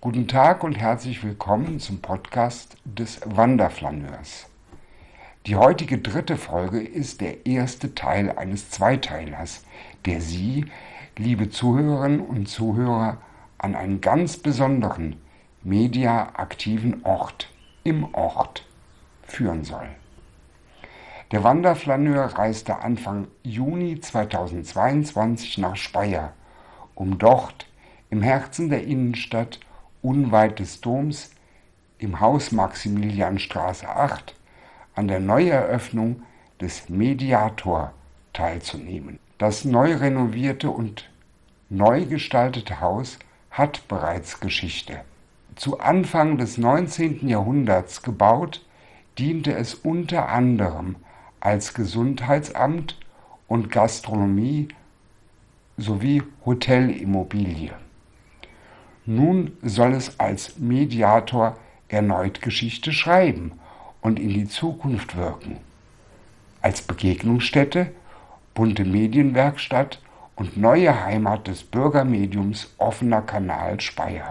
Guten Tag und herzlich willkommen zum Podcast des Wanderflaneurs. Die heutige 3. Folge ist der erste Teil eines Zweiteilers, der Sie, liebe Zuhörerinnen und Zuhörer, an einen ganz besonderen mediaaktiven Ort im Ort führen soll. Der Wanderflaneur reiste Anfang Juni 2022 nach Speyer, um dort im Herzen der Innenstadt unweit des Doms im Haus Maximilianstraße 8 an der Neueröffnung des Mediator teilzunehmen. Das neu renovierte und neu gestaltete Haus hat bereits Geschichte. Zu Anfang des 19. Jahrhunderts gebaut, diente es unter anderem als Gesundheitsamt und Gastronomie sowie Hotelimmobilie. Nun soll es als Mediator erneut Geschichte schreiben und in die Zukunft wirken. Als Begegnungsstätte, bunte Medienwerkstatt und neue Heimat des Bürgermediums Offener Kanal Speyer.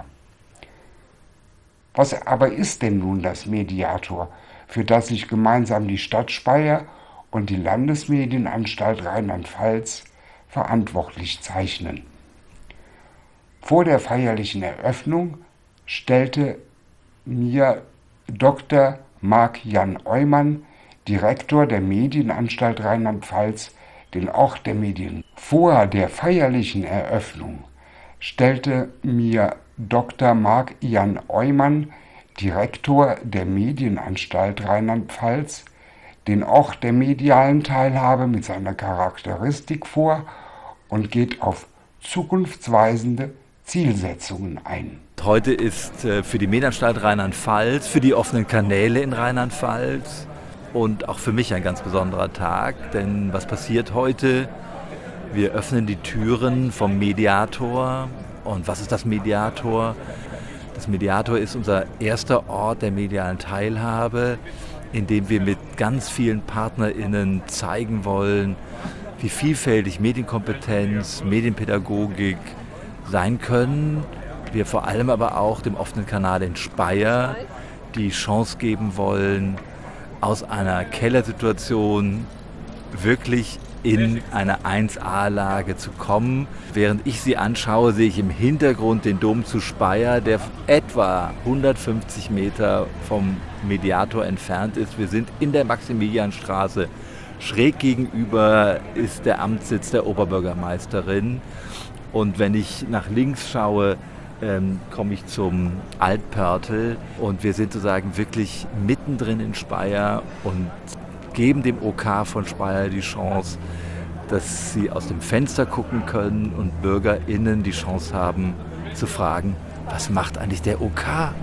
Was aber ist denn nun das Mediator, für das sich gemeinsam die Stadt Speyer und die Landesmedienanstalt Rheinland-Pfalz verantwortlich zeichnen? Vor der feierlichen Eröffnung stellte mir Dr. Marc-Jan Eumann, Direktor der Medienanstalt Rheinland-Pfalz, den Ort der Medien. Vor der feierlichen Eröffnung stellte mir Dr. Marc-Jan Eumann, Direktor der Medienanstalt Rheinland-Pfalz, den Ort der medialen Teilhabe mit seiner Charakteristik vor und geht auf zukunftsweisende Zielsetzungen ein. Heute ist für die Medienanstalt Rheinland-Pfalz, für die offenen Kanäle in Rheinland-Pfalz und auch für mich ein ganz besonderer Tag, denn was passiert heute? Wir öffnen die Türen vom Mediator. Und was ist das Mediator? Das Mediator ist unser erster Ort der medialen Teilhabe, in dem wir mit ganz vielen PartnerInnen zeigen wollen, wie vielfältig Medienkompetenz, Medienpädagogik sein können. Wir vor allem aber auch dem offenen Kanal in Speyer die Chance geben wollen, aus einer Kellersituation wirklich in eine 1A-Lage zu kommen. Während ich sie anschaue, sehe ich im Hintergrund den Dom zu Speyer, der etwa 150 Meter vom Mediator entfernt ist. Wir sind in der Maximilianstraße. Schräg gegenüber ist der Amtssitz der Oberbürgermeisterin. Und wenn ich nach links schaue, komme ich zum Altpörtel. Und wir sind sozusagen wirklich mittendrin in Speyer und geben dem OK von Speyer die Chance, dass sie aus dem Fenster gucken können und BürgerInnen die Chance haben zu fragen, was macht eigentlich der OK?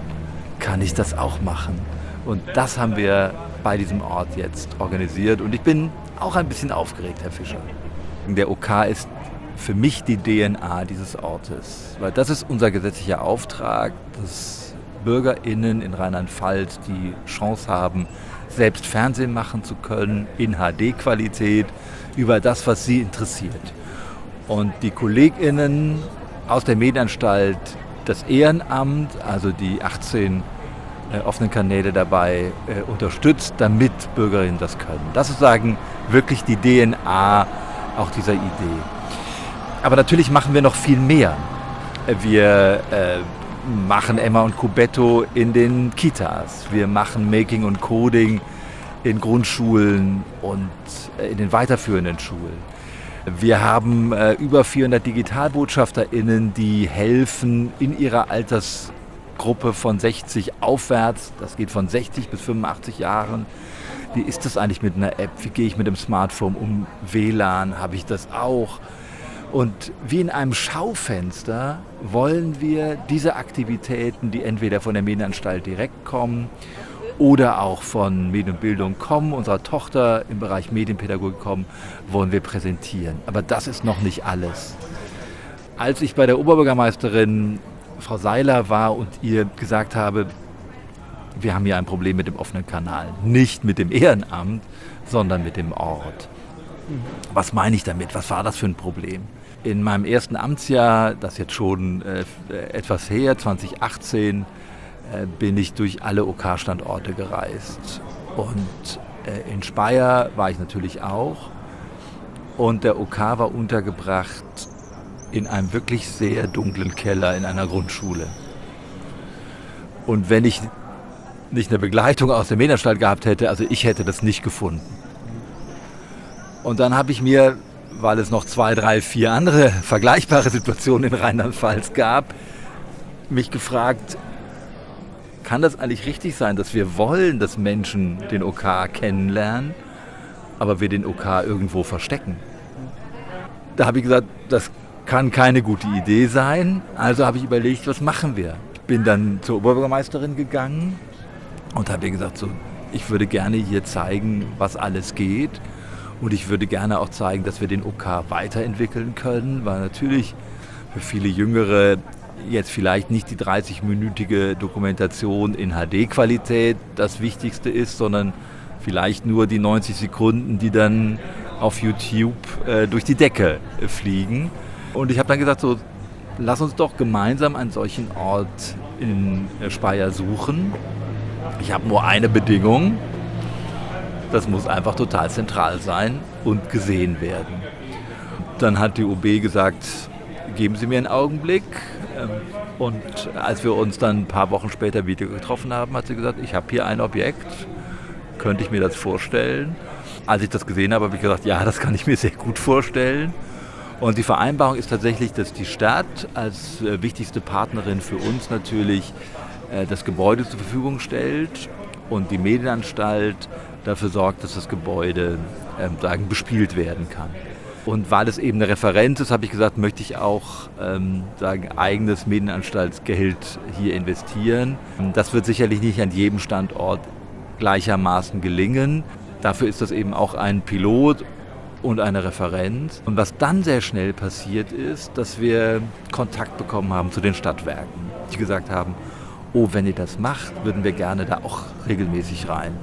Kann ich das auch machen? Und das haben wir bei diesem Ort jetzt organisiert und ich bin auch ein bisschen aufgeregt, Herr Fischer. Der OK ist für mich die DNA dieses Ortes, weil das ist unser gesetzlicher Auftrag, dass BürgerInnen in Rheinland-Pfalz die Chance haben, selbst Fernsehen machen zu können, in HD-Qualität, über das, was sie interessiert. Und die KollegInnen aus der Medienanstalt, das Ehrenamt, also die 18 offenen Kanäle dabei unterstützt, damit BürgerInnen das können. Das ist sozusagen wirklich die DNA auch dieser Idee. Aber natürlich machen wir noch viel mehr. Wir machen Emma und Cubetto in den Kitas. Wir machen Making und Coding in Grundschulen und in den weiterführenden Schulen. Wir haben über 400 DigitalbotschafterInnen, die helfen in ihrer Altersgruppe von 60 aufwärts. Das geht von 60 bis 85 Jahren. Wie ist das eigentlich mit einer App? Wie gehe ich mit dem Smartphone um? WLAN, habe ich das auch? Und wie in einem Schaufenster wollen wir diese Aktivitäten, die entweder von der Medienanstalt direkt kommen oder auch von Medienbildung kommen, unserer Tochter im Bereich Medienpädagogik kommen, wollen wir präsentieren. Aber das ist noch nicht alles. Als ich bei der Oberbürgermeisterin Frau Seiler war und ihr gesagt habe, wir haben hier ein Problem mit dem offenen Kanal, nicht mit dem Ehrenamt, sondern mit dem Ort. Was meine ich damit? Was war das für ein Problem? In meinem ersten Amtsjahr, das jetzt schon etwas her, 2018, bin ich durch alle OK-Standorte gereist. Und in Speyer war ich natürlich auch. Und der OK war untergebracht in einem wirklich sehr dunklen Keller in einer Grundschule. Und wenn ich nicht eine Begleitung aus der Medienanstalt gehabt hätte, also ich hätte das nicht gefunden. Und dann habe ich mir, weil es noch 2, 3, 4 andere vergleichbare Situationen in Rheinland-Pfalz gab, mich gefragt, kann das eigentlich richtig sein, dass wir wollen, dass Menschen den OK kennenlernen, aber wir den OK irgendwo verstecken? Da habe ich gesagt, das kann keine gute Idee sein. Also habe ich überlegt, was machen wir? Ich bin dann zur Oberbürgermeisterin gegangen und habe ihr gesagt, so, ich würde gerne hier zeigen, was alles geht. Und ich würde gerne auch zeigen, dass wir den OK weiterentwickeln können, weil natürlich für viele Jüngere jetzt vielleicht nicht die 30-minütige Dokumentation in HD-Qualität das Wichtigste ist, sondern vielleicht nur die 90 Sekunden, die dann auf YouTube durch die Decke fliegen. Und ich habe dann gesagt, so, lass uns doch gemeinsam einen solchen Ort in Speyer suchen. Ich habe nur eine Bedingung. Das muss einfach total zentral sein und gesehen werden. Dann hat die OB gesagt, geben Sie mir einen Augenblick. Und als wir uns dann ein paar Wochen später wieder getroffen haben, hat sie gesagt, ich habe hier ein Objekt, könnte ich mir das vorstellen? Als ich das gesehen habe, habe ich gesagt, ja, das kann ich mir sehr gut vorstellen. Und die Vereinbarung ist tatsächlich, dass die Stadt als wichtigste Partnerin für uns natürlich das Gebäude zur Verfügung stellt und die Medienanstalt dafür sorgt, dass das Gebäude bespielt werden kann. Und weil es eben eine Referenz ist, habe ich gesagt, möchte ich auch eigenes Medienanstaltsgeld hier investieren. Das wird sicherlich nicht an jedem Standort gleichermaßen gelingen. Dafür ist das eben auch ein Pilot und eine Referenz. Und was dann sehr schnell passiert ist, dass wir Kontakt bekommen haben zu den Stadtwerken, die gesagt haben, oh, wenn ihr das macht, würden wir gerne da auch regelmäßig rein.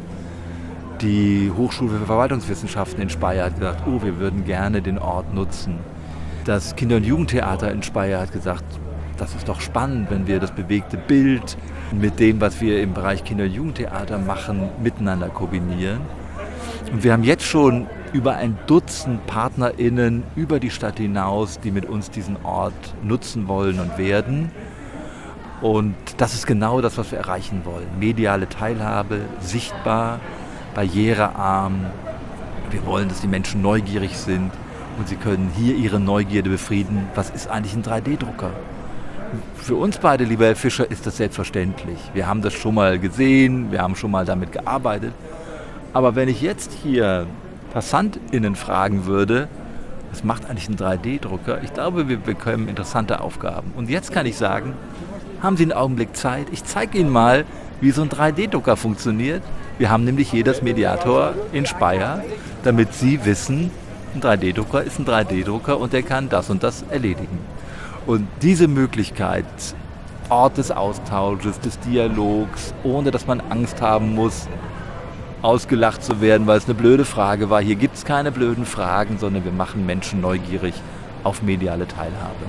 Die Hochschule für Verwaltungswissenschaften in Speyer hat gesagt, oh, wir würden gerne den Ort nutzen. Das Kinder- und Jugendtheater in Speyer hat gesagt, das ist doch spannend, wenn wir das bewegte Bild mit dem, was wir im Bereich Kinder- und Jugendtheater machen, miteinander kombinieren. Und wir haben jetzt schon über ein Dutzend PartnerInnen über die Stadt hinaus, die mit uns diesen Ort nutzen wollen und werden. Und das ist genau das, was wir erreichen wollen. Mediale Teilhabe, sichtbar, barrierearm. Wir wollen, dass die Menschen neugierig sind und sie können hier ihre Neugierde befrieden. Was ist eigentlich ein 3D-Drucker? Für uns beide, lieber Herr Fischer, ist das selbstverständlich. Wir haben das schon mal gesehen, wir haben schon mal damit gearbeitet. Aber wenn ich jetzt hier PassantInnen fragen würde, was macht eigentlich ein 3D-Drucker? Ich glaube, wir bekommen interessante Aufgaben. Und jetzt kann ich sagen, haben Sie einen Augenblick Zeit? Ich zeige Ihnen mal, wie so ein 3D-Drucker funktioniert. Wir haben nämlich hier das Mediator in Speyer, damit Sie wissen, ein 3D-Drucker ist ein 3D-Drucker und der kann das und das erledigen. Und diese Möglichkeit, Ort des Austausches, des Dialogs, ohne dass man Angst haben muss, ausgelacht zu werden, weil es eine blöde Frage war. Hier gibt es keine blöden Fragen, sondern wir machen Menschen neugierig auf mediale Teilhabe.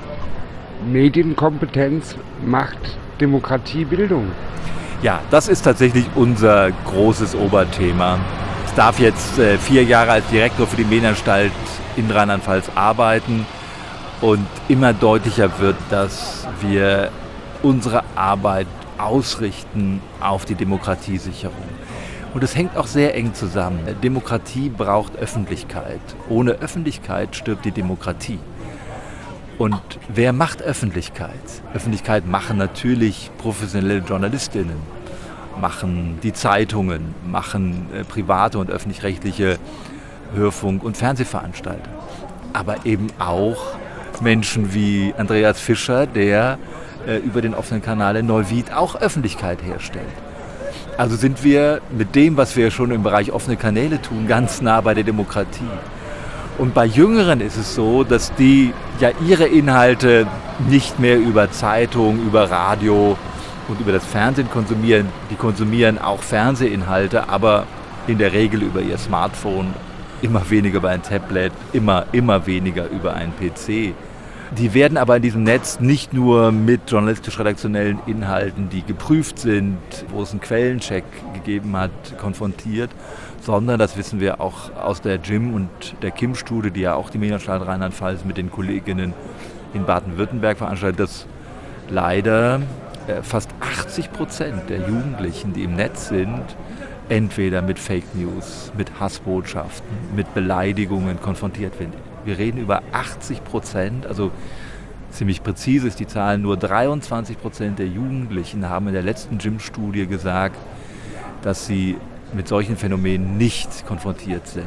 Medienkompetenz macht Demokratiebildung. Ja, das ist tatsächlich unser großes Oberthema. Ich darf jetzt 4 Jahre als Direktor für die Medienanstalt in Rheinland-Pfalz arbeiten und immer deutlicher wird, dass wir unsere Arbeit ausrichten auf die Demokratiesicherung. Und es hängt auch sehr eng zusammen. Demokratie braucht Öffentlichkeit. Ohne Öffentlichkeit stirbt die Demokratie. Und wer macht Öffentlichkeit? Öffentlichkeit machen natürlich professionelle JournalistInnen, machen die Zeitungen, machen private und öffentlich-rechtliche Hörfunk- und Fernsehveranstalter. Aber eben auch Menschen wie Andreas Fischer, der über den offenen Kanal in Neuwied auch Öffentlichkeit herstellt. Also sind wir mit dem, was wir schon im Bereich offene Kanäle tun, ganz nah bei der Demokratie. Und bei Jüngeren ist es so, dass die ja ihre Inhalte nicht mehr über Zeitung, über Radio und über das Fernsehen konsumieren. Die konsumieren auch Fernsehinhalte, aber in der Regel über ihr Smartphone immer weniger über ein Tablet, immer weniger über einen PC. Die werden aber in diesem Netz nicht nur mit journalistisch-redaktionellen Inhalten, die geprüft sind, wo es einen Quellencheck gegeben hat, konfrontiert, sondern, das wissen wir auch aus der Jim und der Kim-Studie, die ja auch die Medienanstalt Rheinland-Pfalz mit den Kolleginnen in Baden-Württemberg veranstaltet, dass leider fast 80% der Jugendlichen, die im Netz sind, entweder mit Fake News, mit Hassbotschaften, mit Beleidigungen konfrontiert werden. Wir reden über 80%, also ziemlich präzise ist die Zahl, nur 23% der Jugendlichen haben in der letzten Jim-Studie gesagt, dass sie mit solchen Phänomenen nicht konfrontiert sind.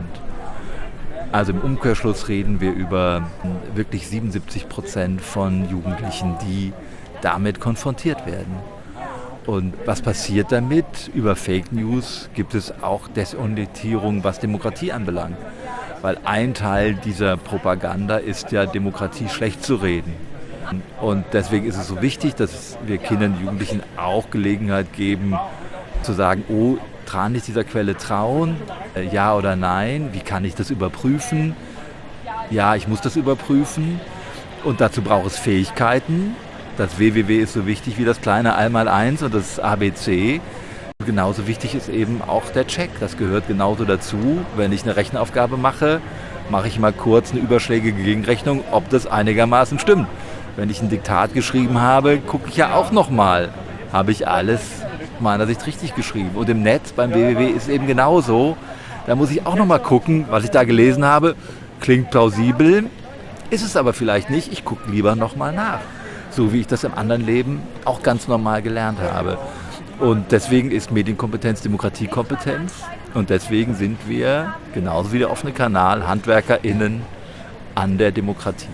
Also im Umkehrschluss reden wir über wirklich 77% von Jugendlichen, die damit konfrontiert werden. Und was passiert damit? Über Fake News gibt es auch Desorientierung, was Demokratie anbelangt. Weil ein Teil dieser Propaganda ist ja, Demokratie schlecht zu reden. Und deswegen ist es so wichtig, dass wir Kindern und Jugendlichen auch Gelegenheit geben, zu sagen, oh, kann ich dieser Quelle trauen? Ja oder nein? Wie kann ich das überprüfen? Ja, ich muss das überprüfen. Und dazu braucht es Fähigkeiten. Das www ist so wichtig wie das kleine Einmaleins und das ABC. Genauso wichtig ist eben auch der Check. Das gehört genauso dazu. Wenn ich eine Rechenaufgabe mache, mache ich mal kurz eine überschlägige Gegenrechnung, ob das einigermaßen stimmt. Wenn ich ein Diktat geschrieben habe, gucke ich ja auch nochmal, habe ich alles meiner Sicht richtig geschrieben. Und im Netz, beim www, ist es eben genauso. Da muss ich auch nochmal gucken, was ich da gelesen habe. Klingt plausibel, ist es aber vielleicht nicht. Ich gucke lieber nochmal nach. So wie ich das im anderen Leben auch ganz normal gelernt habe. Und deswegen ist Medienkompetenz Demokratiekompetenz. Und deswegen sind wir, genauso wie der offene Kanal, HandwerkerInnen an der Demokratie.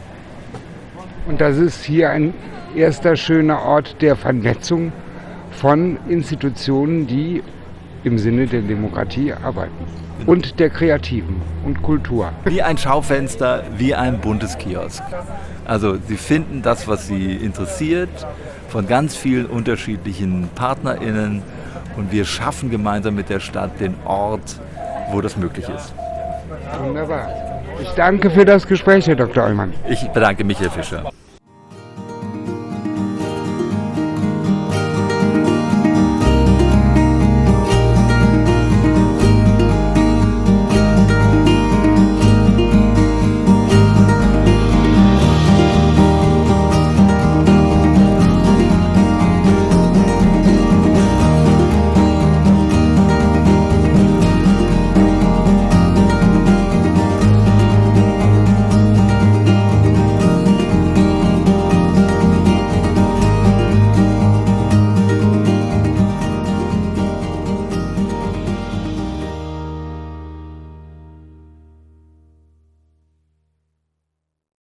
Und das ist hier ein erster schöner Ort der Vernetzung von Institutionen, die im Sinne der Demokratie arbeiten. Und der Kreativen und Kultur. Wie ein Schaufenster, wie ein buntes Kiosk. Also Sie finden das, was Sie interessiert, von ganz vielen unterschiedlichen PartnerInnen. Und wir schaffen gemeinsam mit der Stadt den Ort, wo das möglich ist. Wunderbar. Ich danke für das Gespräch, Herr Dr. Eulmann. Ich bedanke mich, Herr Fischer.